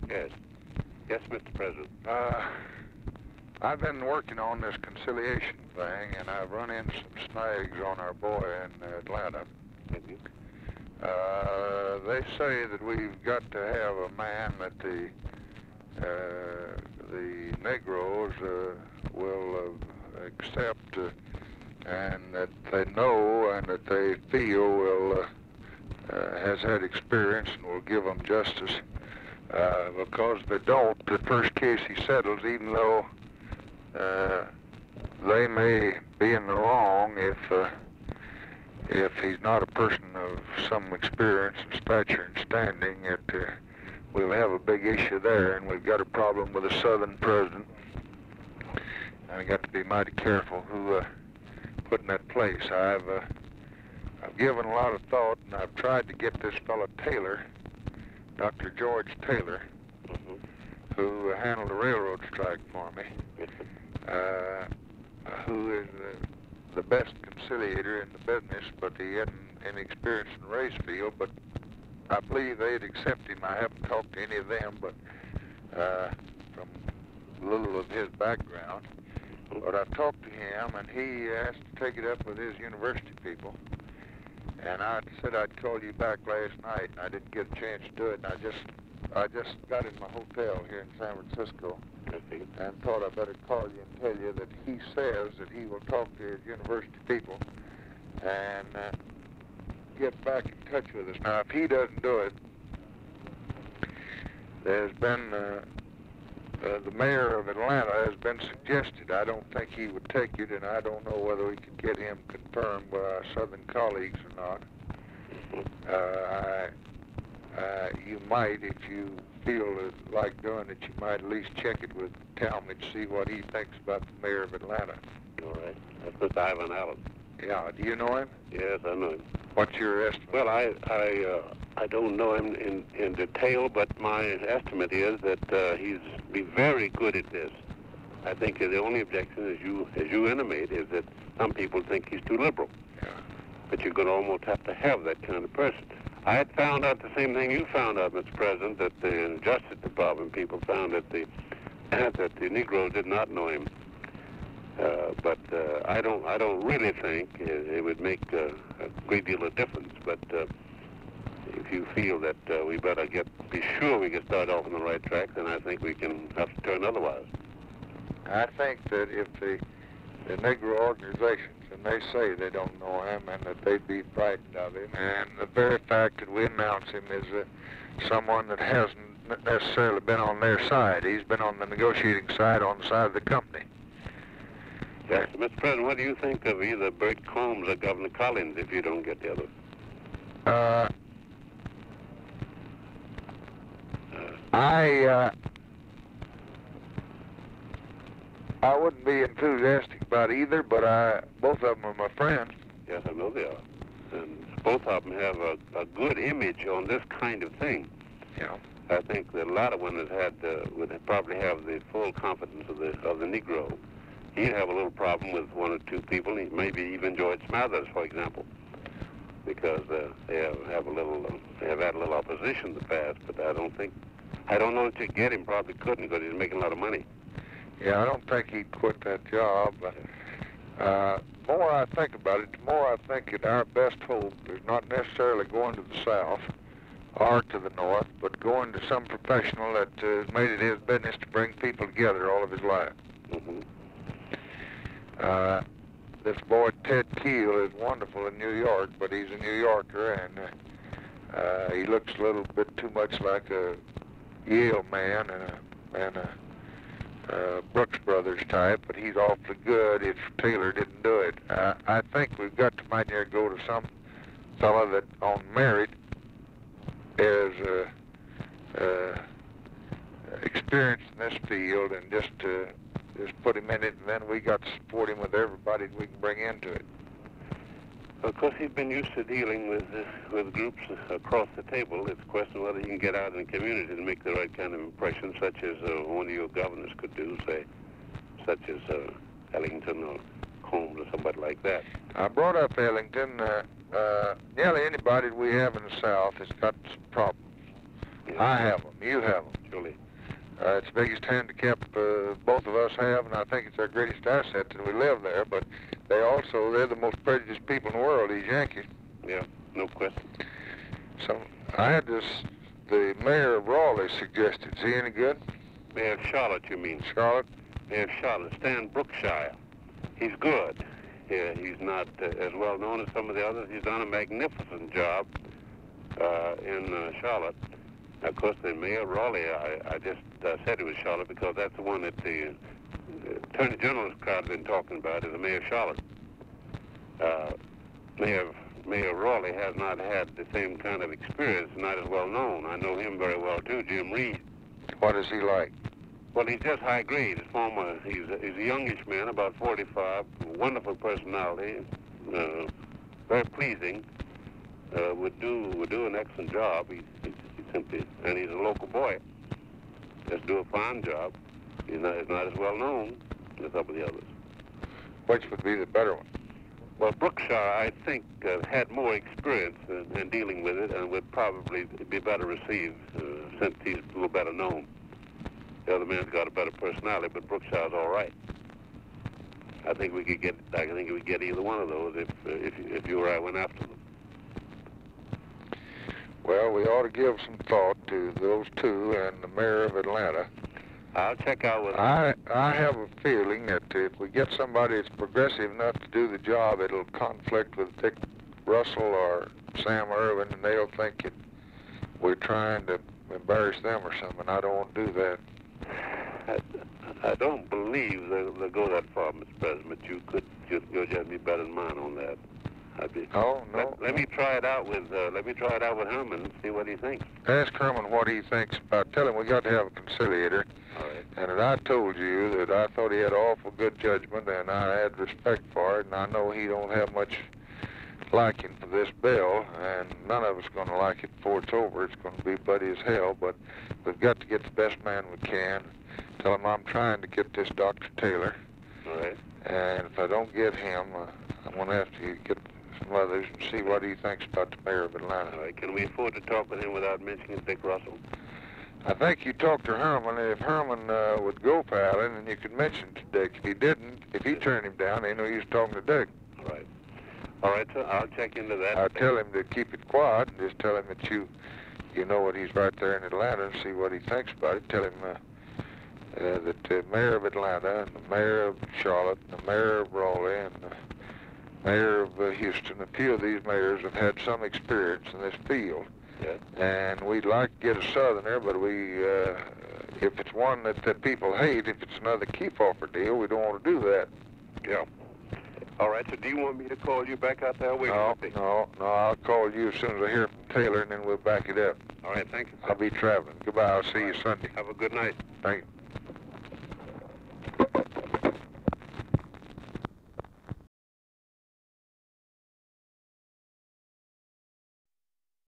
Yes. Yes, Mr. President. I've been working on this conciliation thing, and I've run into some snags on our boy in Atlanta. Mm-hmm. They say that we've got to have a man that the Negroes will accept and that they know and that they feel will has had experience and will give them justice. Because if they don't, the first case he settles, even though they may be in the wrong if he's not a person of some experience and stature and standing, we'll have a big issue there, and we've got a problem with a Southern president. And we got to be mighty careful who put in that place. I've given a lot of thought, and I've tried to get this fellow Taylor, Dr. George Taylor, who handled the railroad strike for me, who is the best conciliator in the business, but he hadn't any experience in the race field, but I believe they'd accept him. I haven't talked to any of them, but from a little of his background. But I've talked to him, and he asked to take it up with his university people. And I said I'd call you back last night, and I didn't get a chance to do it. And I just got in my hotel here in San Francisco, and thought I'd better call you and tell you that he says that he will talk to his university people and get back in touch with us. Now, if he doesn't do it, there's been the mayor of Atlanta has been suggested. I don't think he would take it, and I don't know whether we could get him confirmed by our Southern colleagues or not. You might, if you feel like doing it, you might at least check it with Talmadge, see what he thinks about the mayor of Atlanta. All right. That's Mr. Ivan Allen. Yeah, do you know him? Yes, I know him. What's your estimate? Well, I don't know him in detail, but my estimate is that he's be very good at this. I think the only objection, as you intimate, is that some people think he's too liberal. Yeah. But you're going to almost have to have that kind of person. I had found out the same thing you found out, Mr. President, that the Justice Department people found that the Negroes did not know him. But I don't really think it would make a great deal of difference. But if you feel that we better be sure we can start off on the right track, then I think we can have to turn otherwise. I think that if the Negro organizations, and they say they don't know him and that they'd be frightened of him, and the very fact that we announce him is someone that hasn't necessarily been on their side. He's been on the negotiating side, on the side of the company. Yes, Mr. President, what do you think of either Bert Combs or Governor Collins if you don't get the other? I wouldn't be enthusiastic about either, but both of them are my friends. Yes, I know they are. And both of them have a good image on this kind of thing. Yeah. I think that a lot of women would probably have the full confidence of the Negro. He'd have a little problem with one or two people. He maybe even George Smathers, for example, because they have had a little opposition in the past. But I don't know if you get him. Probably couldn't because he's making a lot of money. Yeah, I don't think he'd quit that job. But the more I think about it, the more I think that our best hope is not necessarily going to the South or to the North, but going to some professional that has made it his business to bring people together all of his life. Mm-hmm. This boy Ted Keel is wonderful in New York, but he's a New Yorker, and he looks a little bit too much like a Yale man and a Brooks Brothers type, but he's awfully good if Taylor didn't do it. I think we've got to might near go to some fellow that on merit is experienced in this field, and just put him in it, and then we got to support him with everybody we can bring into it. Of course, he's been used to dealing with groups across the table. It's a question of whether he can get out in the community and make the right kind of impression, such as one of your governors could do, say, such as Ellington or Combs or somebody like that. I brought up Ellington. Nearly anybody we have in the South has got some problems. Yeah. I have them. You have them. Surely. It's the biggest handicap both of us have, and I think it's our greatest asset that we live there. But they're the most prejudiced people in the world, these Yankees. Yeah, no question. So I had the mayor of Raleigh suggested. Is he any good? Mayor of Charlotte, you mean? Charlotte? Mayor of Charlotte, Stan Brookshire. He's good. Yeah, he's not as well known as some of the others. He's done a magnificent job in Charlotte. Of course, the mayor of Raleigh, I just said it was Charlotte because that's the one that the Attorney General's crowd has been talking about, is the mayor of Charlotte. Mayor of Raleigh has not had the same kind of experience, not as well known. I know him very well too, Jim Reed. What is he like? Well, he's just high grade. He's a youngish man, about 45, wonderful personality, very pleasing. Would do an excellent job. He simply, and he's a local boy. Just do a fine job. He's not as well known as some of the others. Which would be the better one? Well, Brookshire, I think, had more experience in dealing with it and would probably be better received since he's a little better known. The other man's got a better personality, but Brookshire's all right. I think we could get either one of those if you or I went after them. Well, we ought to give some thought to those two and the mayor of Atlanta. I'll check out with I have a feeling that if we get somebody that's progressive enough to do the job, it'll conflict with Dick Russell or Sam Irvin, and they'll think that we're trying to embarrass them or something. I don't want to do that. I don't believe they'll go that far, Mr. President. Your judgment be better than mine on that. Oh no. Let me try it out with Herman and see what he thinks. Ask Herman what he thinks about. Tell him we got to have a conciliator. All right. And that I told you that I thought he had awful good judgment, and I had respect for it, and I know he don't have much liking for this bill, and none of us going to like it before it's over. It's going to be bloody as hell, but we've got to get the best man we can. Tell him I'm trying to get this Dr. Taylor. All right. And if I don't get him, I'm going to have to get some others and see what he thinks about the mayor of Atlanta. All right. Can we afford to talk with him without mentioning Dick Russell? I think you talked to Herman, and if Herman would go paddling, then you could mention to Dick. If he didn't, if he turned him down, they know he was talking to Dick. All right. All right, sir. I'll check into that. I'll tell him to keep it quiet and just tell him that you know what he's right there in Atlanta and see what he thinks about it. Tell him that the mayor of Atlanta and the mayor of Charlotte and the mayor of Raleigh and the mayor of Houston, a few of these mayors have had some experience in this field. Yes. And we'd like to get a Southerner, but if it's one that people hate, if it's another keep-offer deal, we don't want to do that. Yeah. All right, so do you want me to call you back out there? No, I'll call you as soon as I hear from Taylor, and then we'll back it up. All right, thank you. I'll be traveling. Goodbye. I'll see you Sunday. Have a good night. Thank you.